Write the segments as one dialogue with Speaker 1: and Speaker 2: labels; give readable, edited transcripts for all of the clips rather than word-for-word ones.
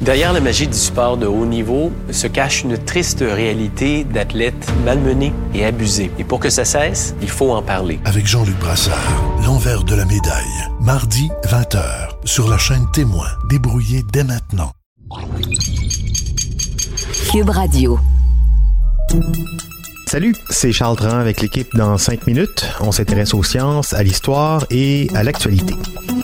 Speaker 1: Derrière la magie du sport de haut niveau se cache une triste réalité d'athlètes malmenés et abusés. Et pour que ça cesse, il faut en parler.
Speaker 2: Avec Jean-Luc Brassard, l'envers de la médaille. Mardi, 20h, sur la chaîne Témoin. Débrouillez dès maintenant.
Speaker 3: Cube Radio.
Speaker 4: Salut, c'est Charles Dran avec l'équipe dans 5 minutes. On s'intéresse aux sciences, à l'histoire et à l'actualité.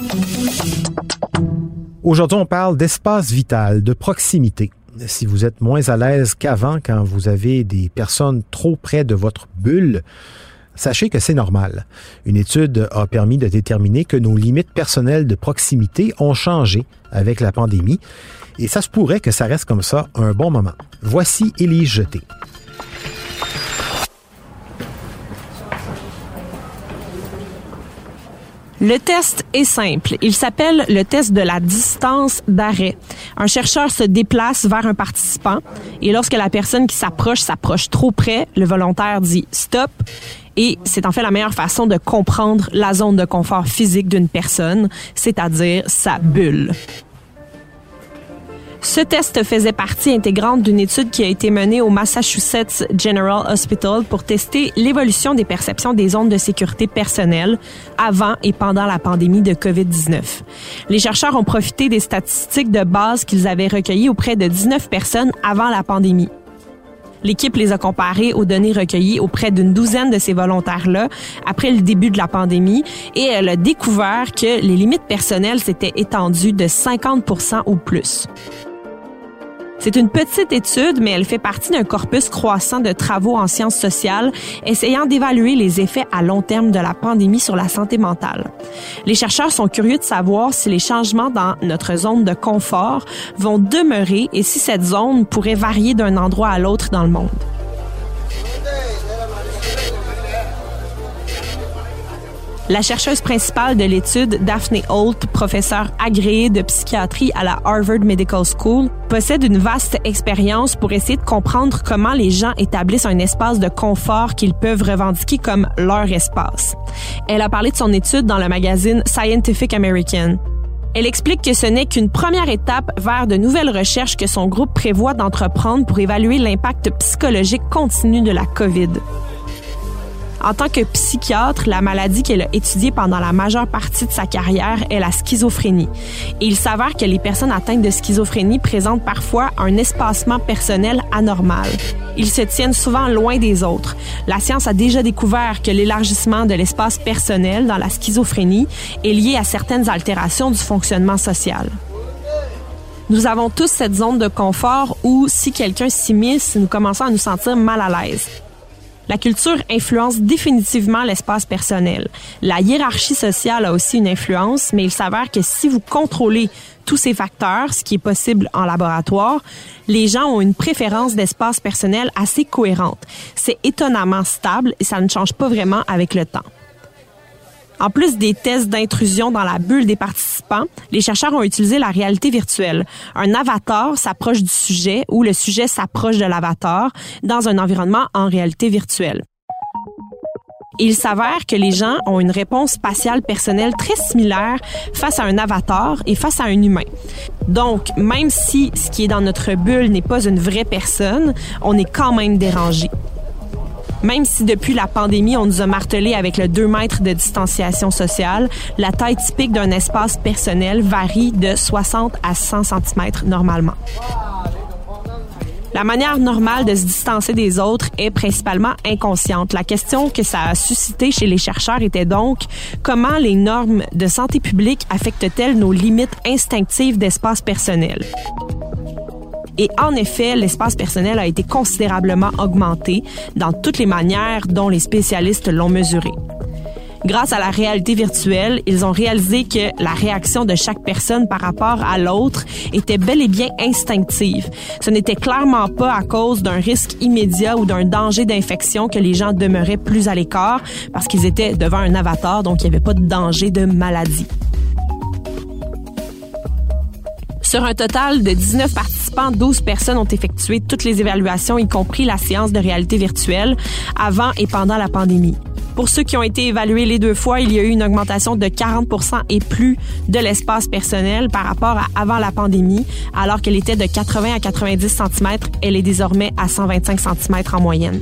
Speaker 4: Aujourd'hui, on parle d'espace vital, de proximité. Si vous êtes moins à l'aise qu'avant quand vous avez des personnes trop près de votre bulle, sachez que c'est normal. Une étude a permis de déterminer que nos limites personnelles de proximité ont changé avec la pandémie et ça se pourrait que ça reste comme ça un bon moment. Voici Élise Jeté.
Speaker 5: Le test est simple. Il s'appelle le test de la distance d'arrêt. Un chercheur se déplace vers un participant et lorsque la personne qui s'approche trop près, le volontaire dit « stop ». Et c'est en fait la meilleure façon de comprendre la zone de confort physique d'une personne, c'est-à-dire sa bulle. Ce test faisait partie intégrante d'une étude qui a été menée au Massachusetts General Hospital pour tester l'évolution des perceptions des zones de sécurité personnelle avant et pendant la pandémie de COVID-19. Les chercheurs ont profité des statistiques de base qu'ils avaient recueillies auprès de 19 personnes avant la pandémie. L'équipe les a comparées aux données recueillies auprès d'une douzaine de ces volontaires-là après le début de la pandémie et elle a découvert que les limites personnelles s'étaient étendues de 50% ou plus. C'est une petite étude, mais elle fait partie d'un corpus croissant de travaux en sciences sociales essayant d'évaluer les effets à long terme de la pandémie sur la santé mentale. Les chercheurs sont curieux de savoir si les changements dans notre zone de confort vont demeurer et si cette zone pourrait varier d'un endroit à l'autre dans le monde. La chercheuse principale de l'étude, Daphne Holt, professeure agréée de psychiatrie à la Harvard Medical School, possède une vaste expérience pour essayer de comprendre comment les gens établissent un espace de confort qu'ils peuvent revendiquer comme leur espace. Elle a parlé de son étude dans le magazine Scientific American. Elle explique que ce n'est qu'une première étape vers de nouvelles recherches que son groupe prévoit d'entreprendre pour évaluer l'impact psychologique continu de la COVID. En tant que psychiatre, la maladie qu'elle a étudiée pendant la majeure partie de sa carrière est la schizophrénie. Et il s'avère que les personnes atteintes de schizophrénie présentent parfois un espacement personnel anormal. Ils se tiennent souvent loin des autres. La science a déjà découvert que l'élargissement de l'espace personnel dans la schizophrénie est lié à certaines altérations du fonctionnement social. Nous avons tous cette zone de confort où, si quelqu'un s'immisce, nous commençons à nous sentir mal à l'aise. La culture influence définitivement l'espace personnel. La hiérarchie sociale a aussi une influence, mais il s'avère que si vous contrôlez tous ces facteurs, ce qui est possible en laboratoire, les gens ont une préférence d'espace personnel assez cohérente. C'est étonnamment stable et ça ne change pas vraiment avec le temps. En plus des tests d'intrusion dans la bulle des participants, les chercheurs ont utilisé la réalité virtuelle. Un avatar s'approche du sujet ou le sujet s'approche de l'avatar dans un environnement en réalité virtuelle. Il s'avère que les gens ont une réponse spatiale personnelle très similaire face à un avatar et face à un humain. Donc, même si ce qui est dans notre bulle n'est pas une vraie personne, on est quand même dérangé. Même si depuis la pandémie, on nous a martelé avec le 2 mètres de distanciation sociale, la taille typique d'un espace personnel varie de 60 à 100 cm normalement. La manière normale de se distancer des autres est principalement inconsciente. La question que ça a suscité chez les chercheurs était donc comment les normes de santé publique affectent-elles nos limites instinctives d'espace personnel? Et en effet, l'espace personnel a été considérablement augmenté dans toutes les manières dont les spécialistes l'ont mesuré. Grâce à la réalité virtuelle, ils ont réalisé que la réaction de chaque personne par rapport à l'autre était bel et bien instinctive. Ce n'était clairement pas à cause d'un risque immédiat ou d'un danger d'infection que les gens demeuraient plus à l'écart parce qu'ils étaient devant un avatar, donc il n'y avait pas de danger de maladie. Sur un total de 19 participants, 12 personnes ont effectué toutes les évaluations, y compris la séance de réalité virtuelle, avant et pendant la pandémie. Pour ceux qui ont été évalués les 2 fois, il y a eu une augmentation de 40% et plus de l'espace personnel par rapport à avant la pandémie. Alors qu'elle était de 80 à 90 cm, elle est désormais à 125 cm en moyenne.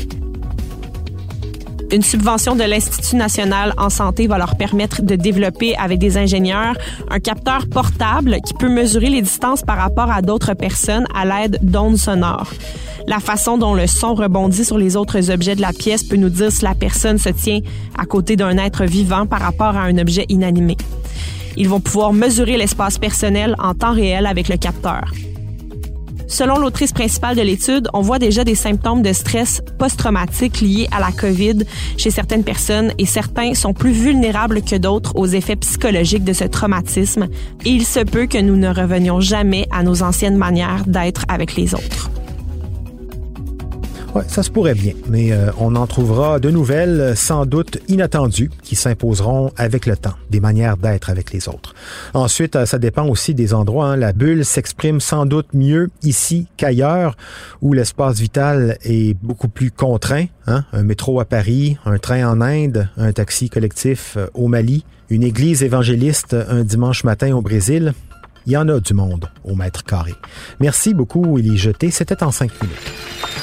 Speaker 5: Une subvention de l'Institut national en santé va leur permettre de développer avec des ingénieurs un capteur portable qui peut mesurer les distances par rapport à d'autres personnes à l'aide d'ondes sonores. La façon dont le son rebondit sur les autres objets de la pièce peut nous dire si la personne se tient à côté d'un être vivant par rapport à un objet inanimé. Ils vont pouvoir mesurer l'espace personnel en temps réel avec le capteur. Selon l'autrice principale de l'étude, on voit déjà des symptômes de stress post-traumatique liés à la COVID chez certaines personnes et certains sont plus vulnérables que d'autres aux effets psychologiques de ce traumatisme et il se peut que nous ne revenions jamais à nos anciennes manières d'être avec les autres.
Speaker 4: Ouais, ça se pourrait bien, mais on en trouvera de nouvelles, sans doute inattendues, qui s'imposeront avec le temps, des manières d'être avec les autres. Ensuite, ça dépend aussi des endroits. La bulle s'exprime sans doute mieux ici qu'ailleurs, où l'espace vital est beaucoup plus contraint. Un métro à Paris, un train en Inde, un taxi collectif au Mali, une église évangéliste un dimanche matin au Brésil. Il y en a du monde au mètre carré. Merci beaucoup, Élie Jeté. C'était en 5 minutes.